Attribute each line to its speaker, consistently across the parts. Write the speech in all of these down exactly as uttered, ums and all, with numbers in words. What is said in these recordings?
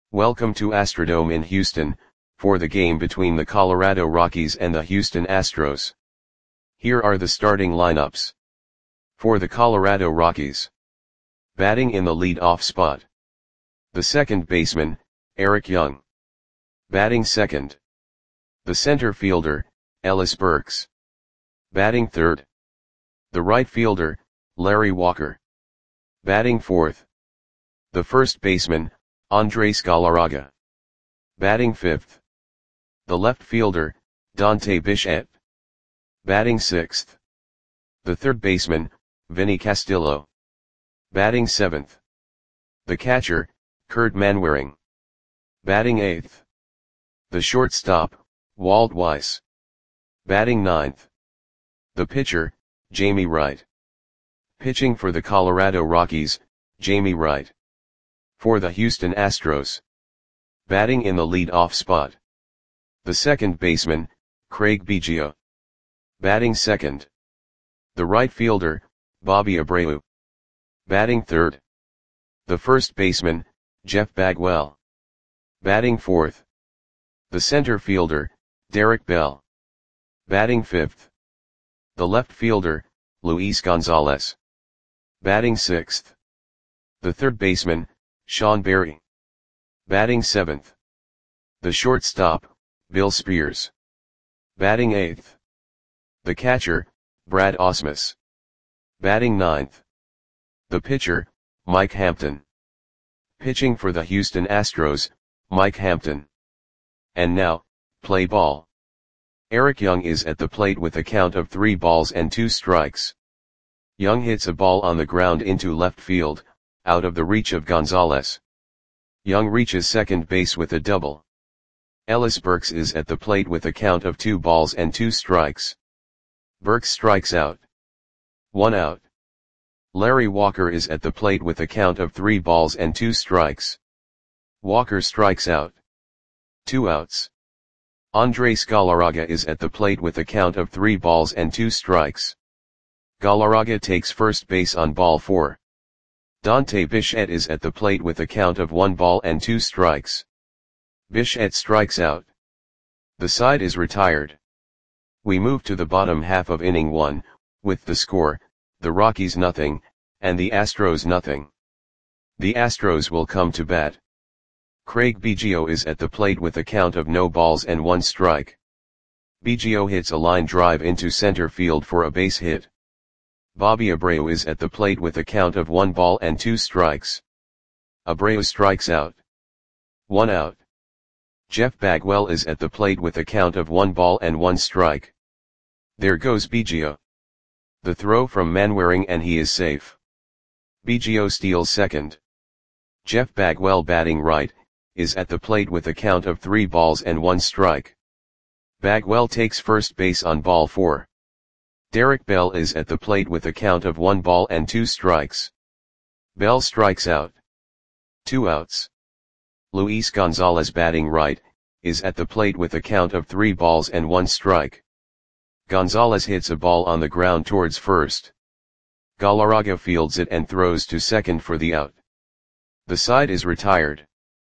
Speaker 1: Welcome to Astrodome in Houston, for the game between the Colorado Rockies and the Houston Astros. Here are the starting lineups. For the Colorado Rockies. Batting in the lead-off spot. The second baseman, Eric Young. Batting second. The center fielder, Ellis Burks. Batting third. The right fielder, Larry Walker. Batting fourth. The first baseman, Andres Galarraga. Batting fifth. The left fielder, Dante Bichette. Batting sixth. The third baseman, Vinny Castillo. Batting seventh. The catcher, Kurt Manwaring. Batting eighth. The shortstop, Walt Weiss. Batting ninth. The pitcher, Jamie Wright. Pitching for the Colorado Rockies, Jamie Wright. For the Houston Astros. Batting in the lead-off spot. The second baseman, Craig Biggio. Batting second. The right fielder, Bobby Abreu. Batting third. The first baseman, Jeff Bagwell. Batting fourth. The center fielder, Derek Bell. Batting fifth. The left fielder, Luis Gonzalez. Batting sixth. The third baseman, Sean Berry. Batting seventh. The shortstop, Bill Spears. Batting eighth. The catcher, Brad Ausmus. Batting ninth. The pitcher, Mike Hampton. Pitching for the Houston Astros, Mike Hampton. And now, play ball. Eric Young is at the plate with a count of three balls and two strikes. Young hits a ball on the ground into left field, out of the reach of Gonzalez. Young reaches second base with a double. Ellis Burks is at the plate with a count of two balls and two strikes. Burks strikes out. One out. Larry Walker is at the plate with a count of three balls and two strikes. Walker strikes out. Two outs. Andres Galarraga is at the plate with a count of three balls and two strikes. Galarraga takes first base on ball four. Dante Bichette is at the plate with a count of one ball and two strikes. Bichette strikes out. The side is retired. We move to the bottom half of inning one, with the score, the Rockies nothing, and the Astros nothing. The Astros will come to bat. Craig Biggio is at the plate with a count of no balls and one strike. Biggio hits a line drive into center field for a base hit. Bobby Abreu is at the plate with a count of one ball and two strikes. Abreu strikes out. One out. Jeff Bagwell is at the plate with a count of one ball and one strike. There goes Biggio. The throw from Manwaring and he is safe. Biggio steals second. Jeff Bagwell batting right, is at the plate with a count of three balls and one strike. Bagwell takes first base on ball four. Derek Bell is at the plate with a count of one ball and two strikes. Bell strikes out. Two outs. Luis Gonzalez batting right, is at the plate with a count of three balls and one strike. Gonzalez hits a ball on the ground towards first. Galarraga fields it and throws to second for the out. The side is retired.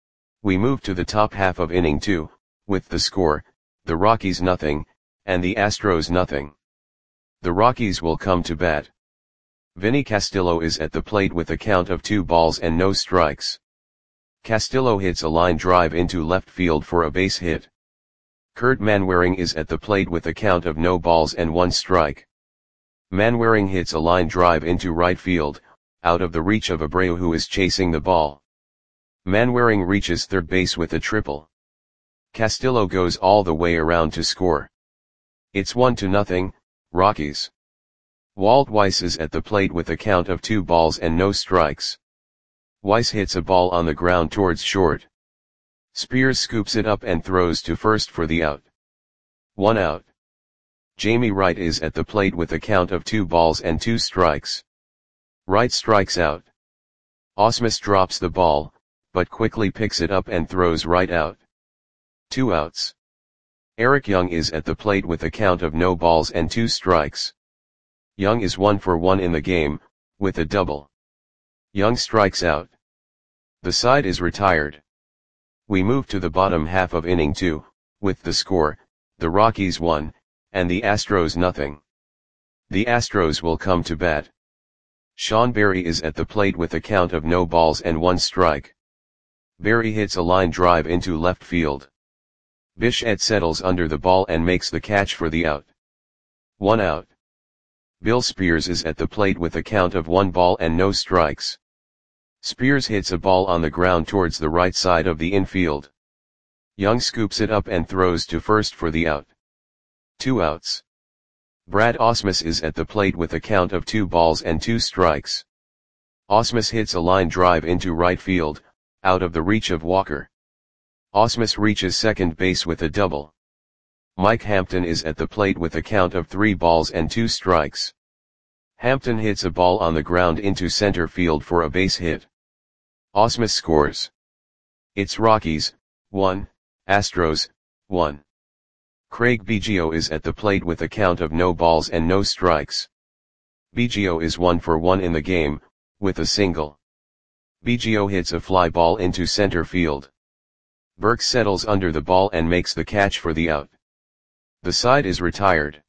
Speaker 1: We move to the top half of inning two, with the score, the Rockies nothing, and the Astros nothing. The Rockies will come to bat. Vinny Castillo is at the plate with a count of two balls and no strikes. Castillo hits a line drive into left field for a base hit. Kurt Manwaring is at the plate with a count of no balls and one strike. Manwaring hits a line drive into right field, out of the reach of Abreu who is chasing the ball. Manwaring reaches third base with a triple. Castillo goes all the way around to score. It's one to nothing, Rockies. Walt Weiss is at the plate with a count of two balls and no strikes. Weiss hits a ball on the ground towards short. Spears scoops it up and throws to first for the out. One out. Jamie Wright is at the plate with a count of two balls and two strikes. Wright strikes out. Ausmus drops the ball, but quickly picks it up and throws right out. Two outs. Eric Young is at the plate with a count of no balls and two strikes. Young is one for one in the game, with a double. Young strikes out. The side is retired. We move to the bottom half of inning two, with the score, the Rockies one, and the Astros nothing. The Astros will come to bat. Sean Berry is at the plate with a count of no balls and one strike. Berry hits a line drive into left field. Bichette settles under the ball and makes the catch for the out. One out. Bill Spears is at the plate with a count of one ball and no strikes. Spears hits a ball on the ground towards the right side of the infield. Young scoops it up and throws to first for the out. Two outs. Brad Ausmus is at the plate with a count of two balls and two strikes. Ausmus hits a line drive into right field, out of the reach of Walker. Ausmus reaches second base with a double. Mike Hampton is at the plate with a count of three balls and two strikes. Hampton hits a ball on the ground into center field for a base hit. Ausmus scores. It's Rockies, one, Astros, one. Craig Biggio is at the plate with a count of no balls and no strikes. Biggio is one for one in the game, with a single. Biggio hits a fly ball into center field. Burks settles under the ball and makes the catch for the out. The side is retired.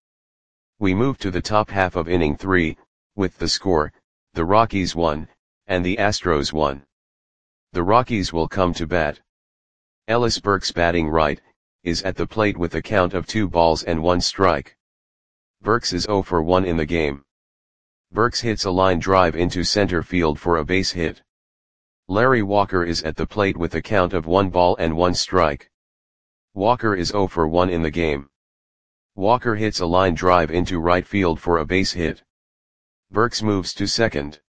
Speaker 1: We move to the top half of inning three, with the score, the Rockies one, and the Astros one. The Rockies will come to bat. Ellis Burks, batting right, is at the plate with a count of two balls and one strike. Burks is zero for one in the game. Burks hits a line drive into center field for a base hit. Larry Walker is at the plate with a count of one ball and one strike. Walker is zero for one in the game. Walker hits a line drive into right field for a base hit. Burks moves to second.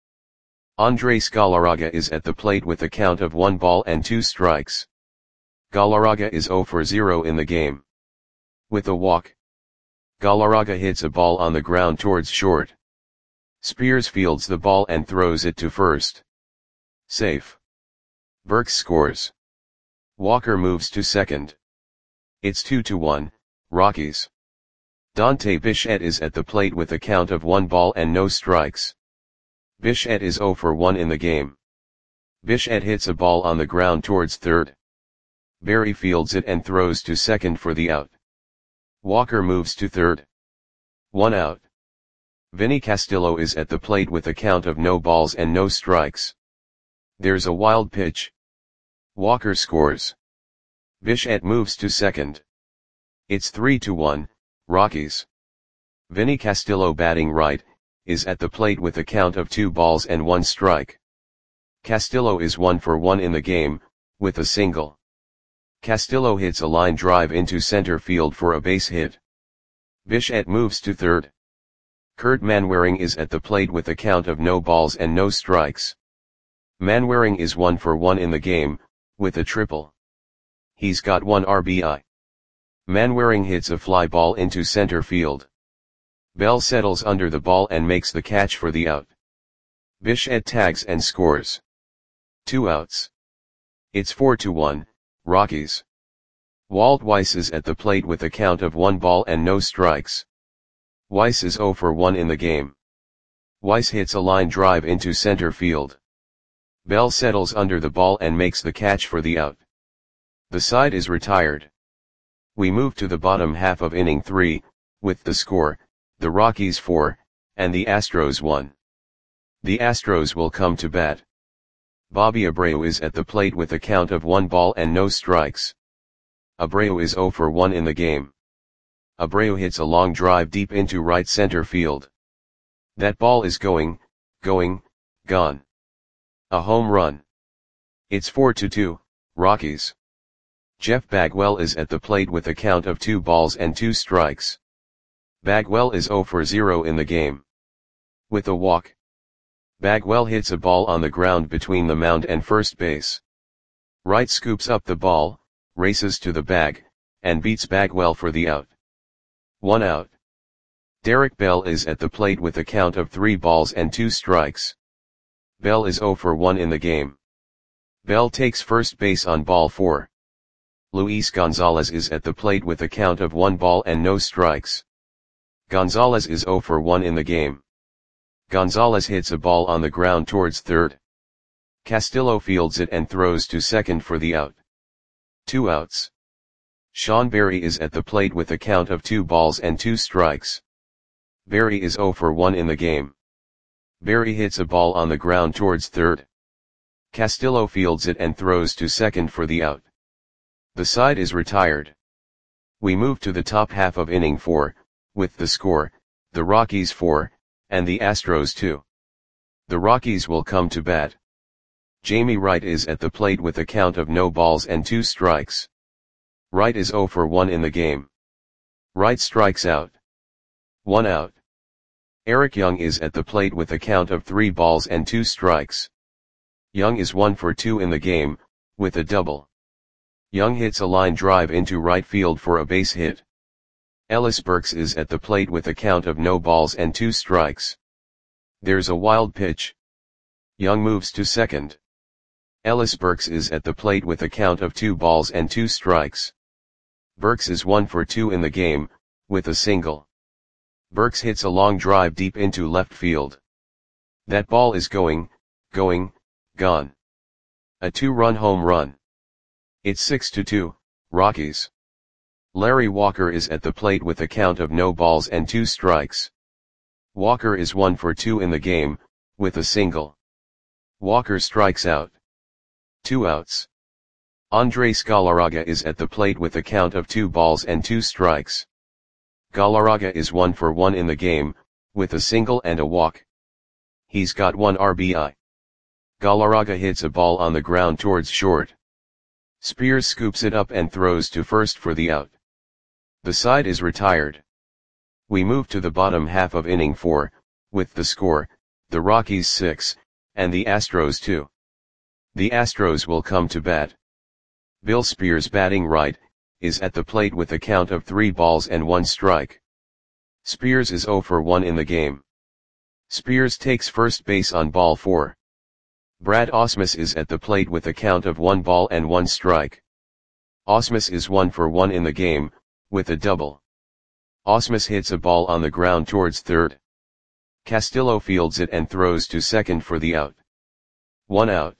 Speaker 1: Andres Galarraga is at the plate with a count of one ball and two strikes. Galarraga is zero for zero in the game. With a walk, Galarraga hits a ball on the ground towards short. Spears fields the ball and throws it to first. Safe. Burks scores. Walker moves to second. It's two to one, Rockies. Dante Bichette is at the plate with a count of one ball and no strikes. Bichette is zero for one in the game. Bichette hits a ball on the ground towards third. Berry fields it and throws to second for the out. Walker moves to third. One out. Vinny Castillo is at the plate with a count of no balls and no strikes. There's a wild pitch. Walker scores. Bichette moves to second. It's three to one, Rockies. Vinny Castillo, batting right, is at the plate with a count of two balls and one strike. Castillo is one for one in the game, with a single. Castillo hits a line drive into center field for a base hit. Bichette moves to third. Kurt Manwaring is at the plate with a count of no balls and no strikes. Manwaring is one for one in the game, with a triple. He's got one R B I. Manwaring hits a fly ball into center field. Bell settles under the ball and makes the catch for the out. Bichette tags and scores. Two outs. It's four to one, Rockies. Walt Weiss is at the plate with a count of one ball and no strikes. Weiss is zero for one in the game. Weiss hits a line drive into center field. Bell settles under the ball and makes the catch for the out. The side is retired. We move to the bottom half of inning three, with the score, the Rockies four, and the Astros one. The Astros will come to bat. Bobby Abreu is at the plate with a count of one ball and no strikes. Abreu is zero for one in the game. Abreu hits a long drive deep into right center field. That ball is going, going, gone. A home run. It's four to two, Rockies. Jeff Bagwell is at the plate with a count of two balls and two strikes. Bagwell is zero for zero in the game. With a walk, Bagwell hits a ball on the ground between the mound and first base. Wright scoops up the ball, races to the bag, and beats Bagwell for the out. One out. Derek Bell is at the plate with a count of three balls and two strikes. Bell is zero for one in the game. Bell takes first base on ball four. Luis Gonzalez is at the plate with a count of one ball and no strikes. Gonzalez is zero for one in the game. Gonzalez hits a ball on the ground towards third. Castillo fields it and throws to second for the out. Two outs. Sean Berry is at the plate with a count of two balls and two strikes. Berry is oh for one in the game. Berry hits a ball on the ground towards third. Castillo fields it and throws to second for the out. The side is retired. We move to the top half of inning four, with the score, the Rockies four, and the Astros two. The Rockies will come to bat. Jamie Wright is at the plate with a count of no balls and two strikes. Wright is oh for one in the game. Wright strikes out. One out. Eric Young is at the plate with a count of three balls and two strikes. Young is one for two in the game, with a double. Young hits a line drive into right field for a base hit. Ellis Burks is at the plate with a count of no balls and two strikes. There's a wild pitch. Young moves to second. Ellis Burks is at the plate with a count of two balls and two strikes. Burks is one for two in the game, with a single. Burks hits a long drive deep into left field. That ball is going, going, gone. A two-run home run. It's six to two, Rockies. Larry Walker is at the plate with a count of no balls and two strikes. Walker is one for two in the game, with a single. Walker strikes out. Two outs. Andres Galarraga is at the plate with a count of two balls and two strikes. Galarraga is one for one in the game, with a single and a walk. He's got one R B I. Galarraga hits a ball on the ground towards short. Spears scoops it up and throws to first for the out. The side is retired. We move to the bottom half of inning four, with the score, the Rockies six, and the Astros two. The Astros will come to bat. Bill Spears, batting right, is at the plate with a count of three balls and one strike. Spears is oh for one in the game. Spears takes first base on ball four. Brad Ausmus is at the plate with a count of one ball and one strike. Ausmus is one for one in the game, with a double. Ausmus hits a ball on the ground towards third. Castillo fields it and throws to second for the out. One out.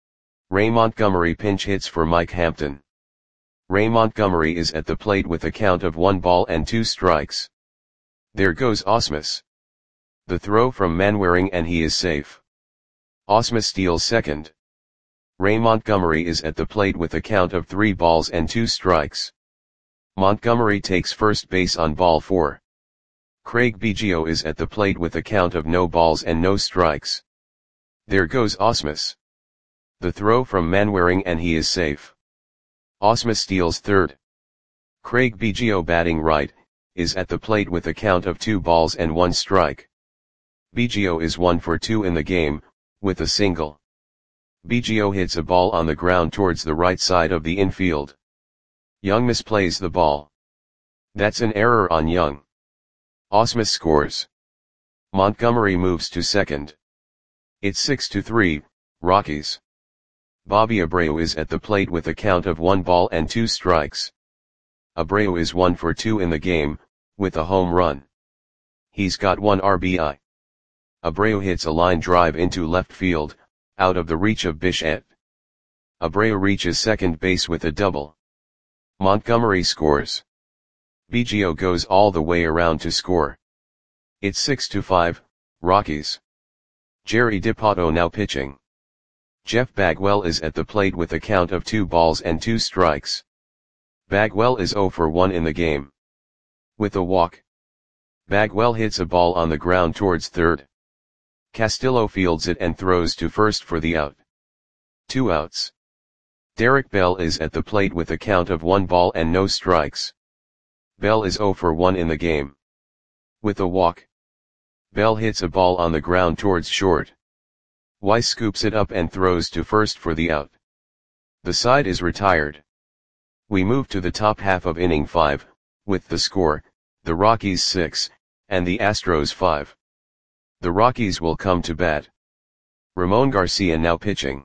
Speaker 1: Ray Montgomery pinch hits for Mike Hampton. Ray Montgomery is at the plate with a count of one ball and two strikes. There goes Ausmus. The throw from Manwaring and he is safe. Ausmus steals second. Ray Montgomery is at the plate with a count of three balls and two strikes. Montgomery takes first base on ball four. Craig Biggio is at the plate with a count of no balls and no strikes. There goes Ausmus. The throw from Manwaring and he is safe. Ausmus steals third. Craig Biggio, batting right, is at the plate with a count of two balls and one strike. Biggio is one for two in the game, with a single. Biggio hits a ball on the ground towards the right side of the infield. Young misplays the ball. That's an error on Young. Ausmus scores. Montgomery moves to second. It's six to three, Rockies. Bobby Abreu is at the plate with a count of one ball and two strikes. Abreu is one for two in the game, with a home run. He's got one R B I. Abreu hits a line drive into left field, out of the reach of Bichette. Abreu reaches second base with a double. Montgomery scores. Biggio goes all the way around to score. It's six to five, Rockies. Jerry Dipoto now pitching. Jeff Bagwell is at the plate with a count of two balls and two strikes. Bagwell is oh for one in the game. With a walk. Bagwell hits a ball on the ground towards third. Castillo fields it and throws to first for the out. Two outs. Derek Bell is at the plate with a count of one ball and no strikes. Bell is oh for one in the game. With a walk. Bell hits a ball on the ground towards short. Weiss scoops it up and throws to first for the out. The side is retired. We move to the top half of inning five, with the score, the Rockies six, and the Astros five. The Rockies will come to bat. Ramon Garcia now pitching.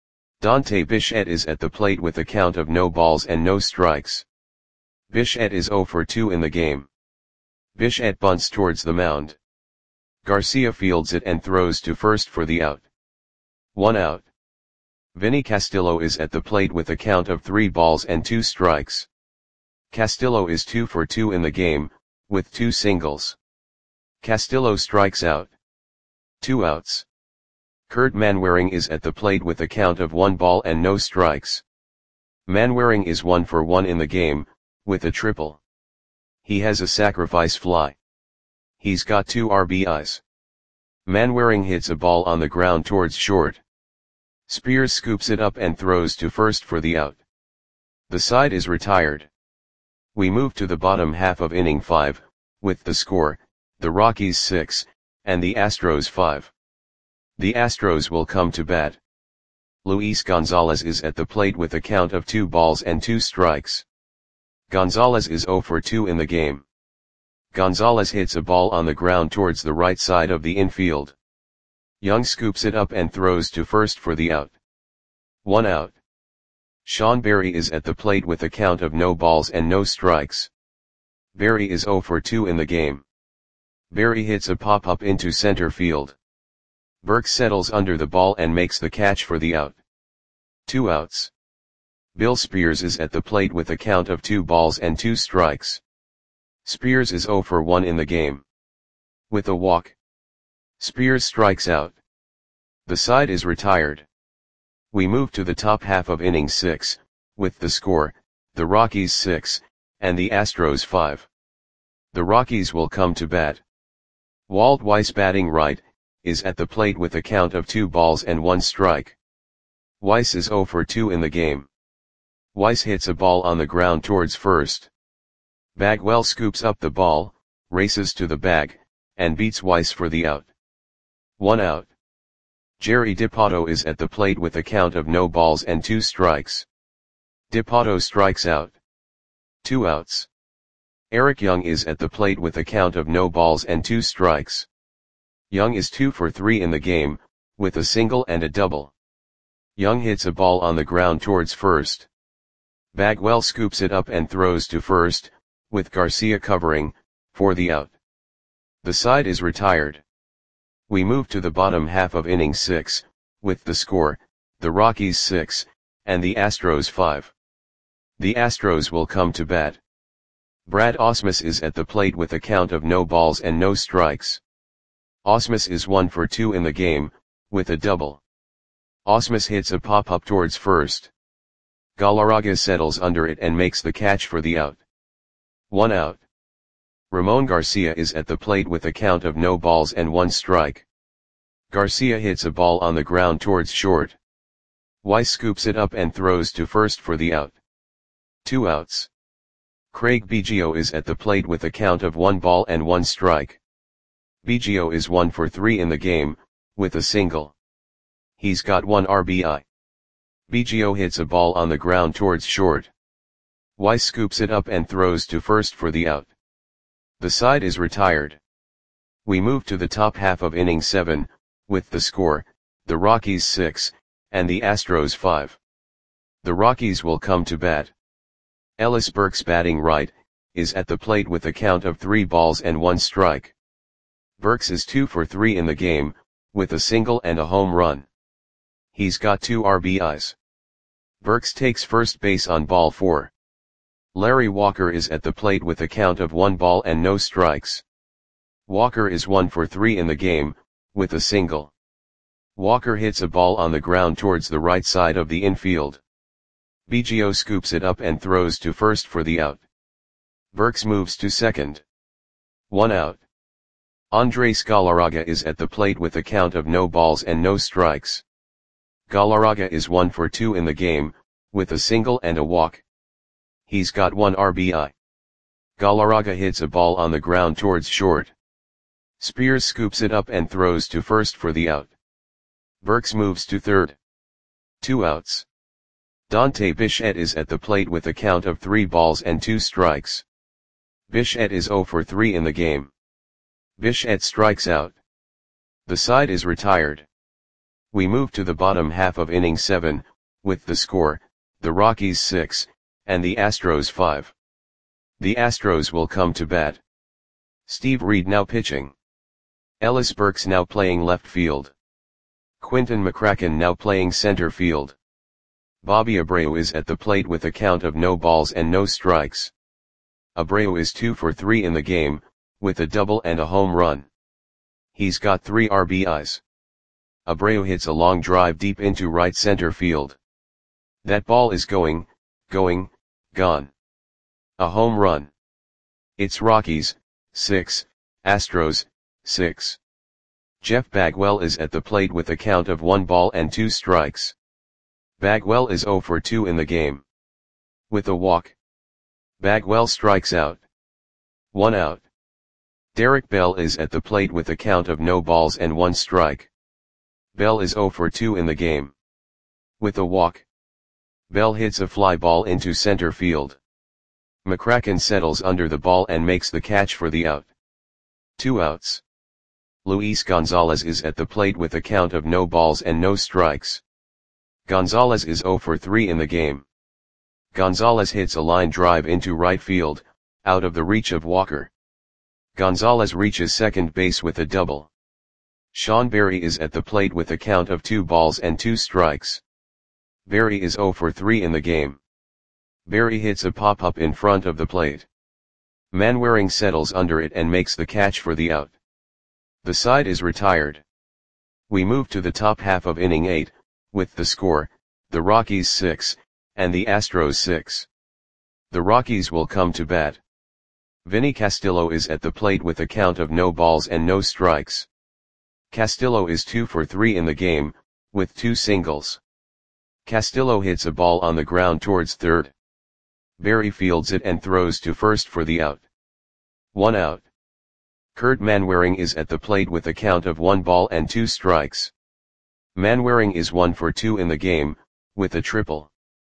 Speaker 1: Dante Bichette is at the plate with a count of no balls and no strikes. Bichette is oh for two in the game. Bichette bunts towards the mound. Garcia fields it and throws to first for the out. One out. Vinny Castillo is at the plate with a count of three balls and two strikes. Castillo is two for two in the game, with two singles. Castillo strikes out. Two outs. Kurt Manwaring is at the plate with a count of one ball and no strikes. Manwaring is one for one in the game, with a triple. He has a sacrifice fly. He's got two R B Is. Manwaring hits a ball on the ground towards short. Spears scoops it up and throws to first for the out. The side is retired. We move to the bottom half of inning five, with the score, the Rockies six, and the Astros five. The Astros will come to bat. Luis Gonzalez is at the plate with a count of two balls and two strikes. Gonzalez is zero for two in the game. Gonzalez hits a ball on the ground towards the right side of the infield. Young scoops it up and throws to first for the out. One out. Sean Berry is at the plate with a count of no balls and no strikes. Berry is zero for two in the game. Berry hits a pop-up into center field. Burke settles under the ball and makes the catch for the out. Two outs. Bill Spears is at the plate with a count of two balls and two strikes. Spears is zero for one in the game. With a walk. Spears strikes out. The side is retired. We move to the top half of inning six, with the score, the Rockies six, and the Astros five. The Rockies will come to bat. Walt Weiss, batting right, is at the plate with a count of two balls and one strike. Weiss is zero for two in the game. Weiss hits a ball on the ground towards first. Bagwell scoops up the ball, races to the bag, and beats Weiss for the out. One out. Jerry Dipoto is at the plate with a count of no balls and two strikes. Dipoto strikes out. Two outs. Eric Young is at the plate with a count of no balls and two strikes. Young is two for three in the game, with a single and a double. Young hits a ball on the ground towards first. Bagwell scoops it up and throws to first, with Garcia covering, for the out. The side is retired. We move to the bottom half of inning six, with the score, the Rockies six, and the Astros five. The Astros will come to bat. Brad Ausmus is at the plate with a count of no balls and no strikes. Ausmus is one for two in the game, with a double. Ausmus hits a pop-up towards first. Galarraga settles under it and makes the catch for the out. One out. Ramon Garcia is at the plate with a count of no balls and one strike. Garcia hits a ball on the ground towards short. Weiss scoops it up and throws to first for the out. Two outs. Craig Biggio is at the plate with a count of one ball and one strike. Biggio is one for three in the game, with a single. He's got one R B I. Biggio hits a ball on the ground towards short. Weiss scoops it up and throws to first for the out. The side is retired. We move to the top half of inning seven, with the score, the Rockies six, and the Astros five. The Rockies will come to bat. Ellis Burks, batting right, is at the plate with a count of three balls and one strike. Burks is two for three in the game, with a single and a home run. He's got two R B Is. Burks takes first base on ball four. Larry Walker is at the plate with a count of one ball and no strikes. Walker is one for three in the game, with a single. Walker hits a ball on the ground towards the right side of the infield. Biggio scoops it up and throws to first for the out. Burks moves to second. One out. Andres Galarraga is at the plate with a count of no balls and no strikes. Galarraga is one for two in the game, with a single and a walk. He's got one R B I. Galarraga hits a ball on the ground towards short. Spears scoops it up and throws to first for the out. Burks moves to third. Two outs. Dante Bichette is at the plate with a count of three balls and two strikes. Bichette is zero for three in the game. Bichette strikes out. The side is retired. We move to the bottom half of inning seven, with the score, the Rockies six, and the Astros five. The Astros will come to bat. Steve Reed now pitching. Ellis Burks now playing left field. Quinton McCracken now playing center field. Bobby Abreu is at the plate with a count of no balls and no strikes. Abreu is two for three in the game, with a double and a home run. He's got three R B Is. Abreu hits a long drive deep into right center field. That ball is going, going, gone. A home run. It's Rockies, six, Astros, six. Jeff Bagwell is at the plate with a count of one ball and two strikes. Bagwell is zero for two in the game. With a walk. Bagwell strikes out. One out. Derek Bell is at the plate with a count of no balls and one strike. Bell is zero for two in the game. With a walk. Bell hits a fly ball into center field. McCracken settles under the ball and makes the catch for the out. Two outs. Luis Gonzalez is at the plate with a count of no balls and no strikes. Gonzalez is zero for three in the game. Gonzalez hits a line drive into right field, out of the reach of Walker. Gonzalez reaches second base with a double. Sean Berry is at the plate with a count of two balls and two strikes. Berry is zero for three in the game. Berry hits a pop-up in front of the plate. Manwaring settles under it and makes the catch for the out. The side is retired. We move to the top half of inning eight, with the score, the Rockies six, and the Astros six. The Rockies will come to bat. Vinny Castillo is at the plate with a count of no balls and no strikes. Castillo is two for three in the game, with two singles. Castillo hits a ball on the ground towards third. Berry fields it and throws to first for the out. One out. Kurt Manwaring is at the plate with a count of one ball and two strikes. Manwaring is one for two in the game, with a triple.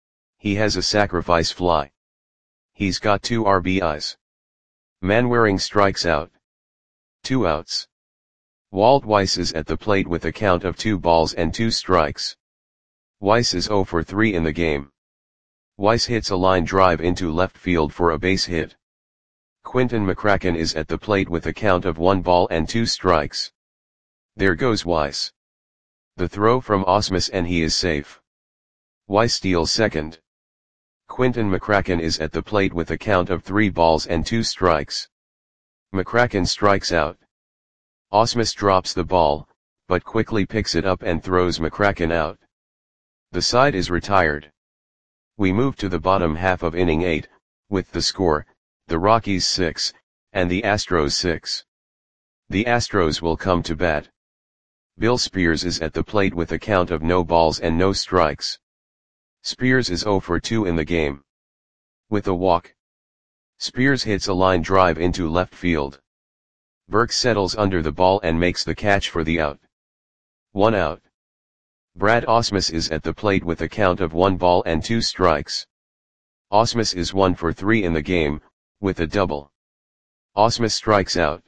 Speaker 1: He has a sacrifice fly. He's got two R B Is. Manwaring strikes out. Two outs. Walt Weiss is at the plate with a count of two balls and two strikes. Weiss is zero for three in the game. Weiss hits a line drive into left field for a base hit. Quinton McCracken is at the plate with a count of one ball and two strikes. There goes Weiss. The throw from Ausmus and he is safe. Weiss steals second. Quinton McCracken is at the plate with a count of three balls and two strikes. McCracken strikes out. Ausmus drops the ball, but quickly picks it up and throws McCracken out. The side is retired. We move to the bottom half of inning eight, with the score, the Rockies six, and the Astros six. The Astros will come to bat. Bill Spears is at the plate with a count of no balls and no strikes. Spears is zero for two in the game. With a walk. Spears hits a line drive into left field. Burke settles under the ball and makes the catch for the out. One out. Brad Ausmus is at the plate with a count of one ball and two strikes. Ausmus is one for three in the game, with a double. Ausmus strikes out.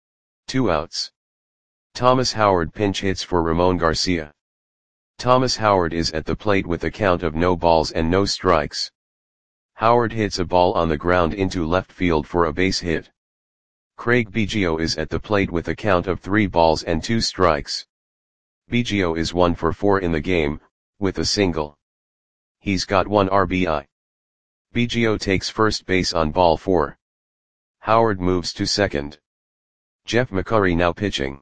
Speaker 1: Two outs. Thomas Howard pinch hits for Ramon Garcia. Thomas Howard is at the plate with a count of no balls and no strikes. Howard hits a ball on the ground into left field for a base hit. Craig Biggio is at the plate with a count of three balls and two strikes. Biggio is one for four in the game, with a single. He's got one R B I. Biggio takes first base on ball four. Howard moves to second. Jeff McCurry now pitching.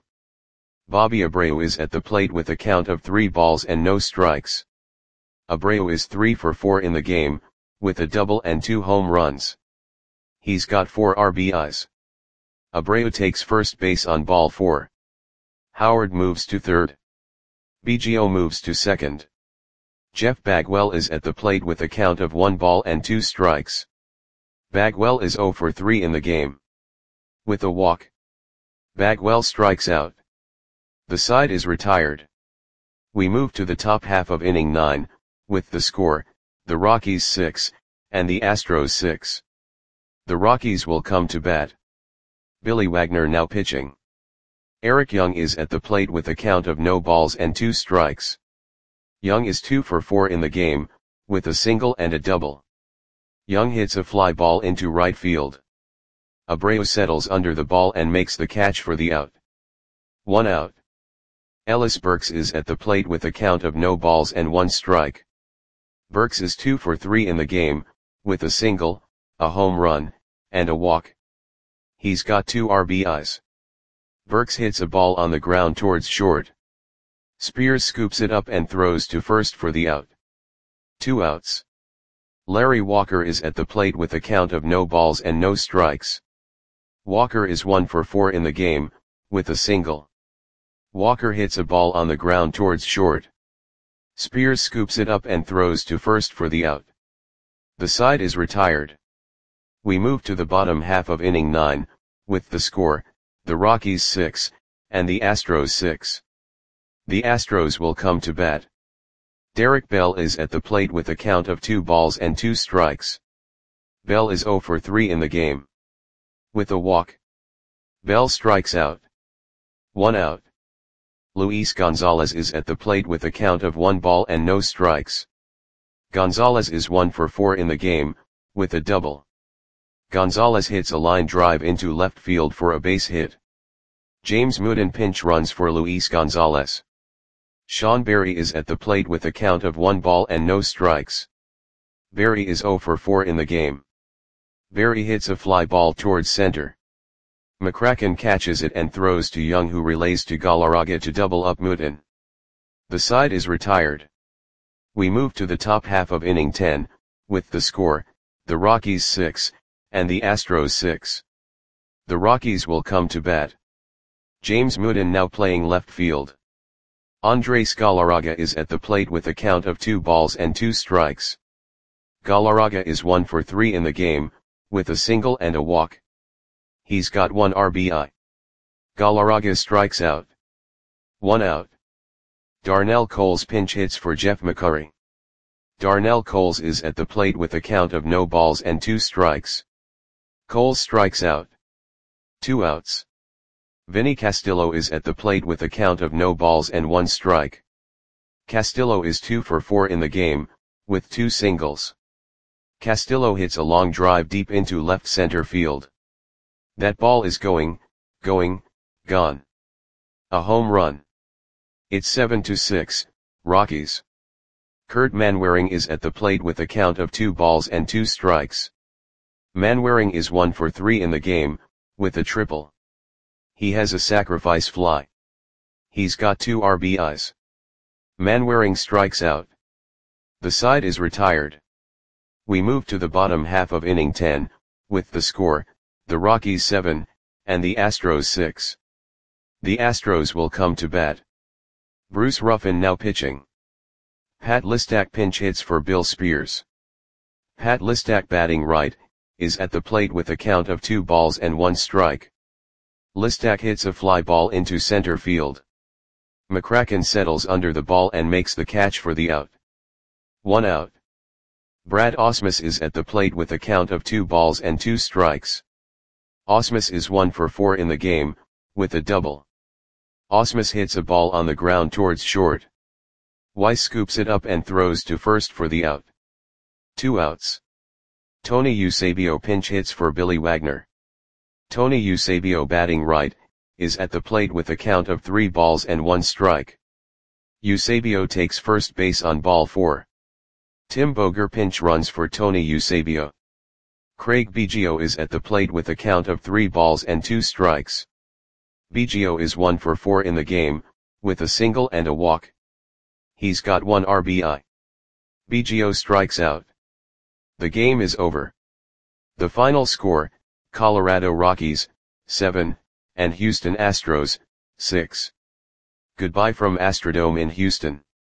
Speaker 1: Bobby Abreu is at the plate with a count of three balls and no strikes. Abreu is three for four in the game, with a double and two home runs. He's got four R B Is. Abreu takes first base on ball four. Howard moves to third. Biggio moves to second. Jeff Bagwell is at the plate with a count of one ball and two strikes. Bagwell is zero for three in the game. With a walk. Bagwell strikes out. The side is retired. We move to the top half of inning nine, with the score, the Rockies six, and the Astros six. The Rockies will come to bat. Billy Wagner now pitching. Eric Young is at the plate with a count of no balls and two strikes. Young is two for four in the game, with a single and a double. Young hits a fly ball into right field. Abreu settles under the ball and makes the catch for the out. One out. Ellis Burks is at the plate with a count of no balls and one strike. Burks is two for three in the game, with a single, a home run, and a walk. He's got two R B Is. Burks hits a ball on the ground towards short. Spears scoops it up and throws to first for the out. Two outs. Larry Walker is at the plate with a count of no balls and no strikes. Walker is one for four in the game, with a single. Walker hits a ball on the ground towards short. Spears scoops it up and throws to first for the out. The side is retired. We move to the bottom half of inning nine, with the score, the Rockies six, and the Astros six. The Astros will come to bat. Derek Bell is at the plate with a count of two balls and two strikes. Bell is zero for three in the game. With a walk. Bell strikes out. One out. Luis Gonzalez is at the plate with a count of one ball and no strikes. Gonzalez is one for four in the game, with a double. Gonzalez hits a line drive into left field for a base hit. James Mooden pinch runs for Luis Gonzalez. Sean Berry is at the plate with a count of one ball and no strikes. Berry is zero for four in the game. Berry hits a fly ball towards center. McCracken catches it and throws to Young, who relays to Galarraga to double up Mooden. The side is retired. We move to the top half of inning ten, with the score, the Rockies six, and the Astros six. The Rockies will come to bat. James Mooden now playing left field. Andres Galarraga is at the plate with a count of two balls and two strikes. Galarraga is one for three in the game, with a single and a walk. He's got one R B I. Galarraga strikes out. One out. Darnell Coles pinch hits for Jeff McCurry. Darnell Coles is at the plate with a count of no balls and two strikes. Coles strikes out. Two outs. Vinny Castillo is at the plate with a count of no balls and one strike. Castillo is two for four in the game, with two singles. Castillo hits a long drive deep into left center field. That ball is going, going, gone. A home run. It's seven to six, Rockies. Kurt Manwaring is at the plate with a count of two balls and two strikes. Manwaring is one for three in the game, with a triple. He has a sacrifice fly. He's got two R B Is. Manwaring strikes out. The side is retired. We move to the bottom half of inning ten, with the score, the Rockies seven, and the Astros six. The Astros will come to bat. Bruce Ruffin now pitching. Pat Listak pinch hits for Bill Spears. Pat Listak, batting right, is at the plate with a count of two balls and one strike. Listak hits a fly ball into center field. McCracken settles under the ball and makes the catch for the out. One out. Brad Ausmus is at the plate with a count of two balls and two strikes. Ausmus is one for four in the game, with a double. Ausmus hits a ball on the ground towards short. Weiss scoops it up and throws to first for the out. Two outs. Tony Eusebio pinch hits for Billy Wagner. Tony Eusebio, batting right, is at the plate with a count of three balls and one strike. Eusebio takes first base on ball four. Tim Boger pinch runs for Tony Eusebio. Craig Biggio is at the plate with a count of three balls and two strikes. Biggio is one for four in the game, with a single and a walk. He's got one R B I. Biggio strikes out. The game is over. The final score, Colorado Rockies, seven, and Houston Astros, six. Goodbye from Astrodome in Houston.